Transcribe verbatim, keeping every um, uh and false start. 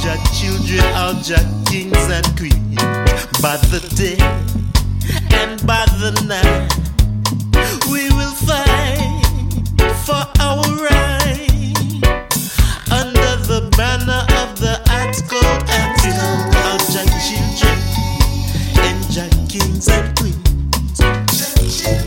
Jah children, all Jah kings and queens. By the day and by the night, we will fight for our right under the banner of the heart, gold and silver. All Jah children and Jah kings and queens.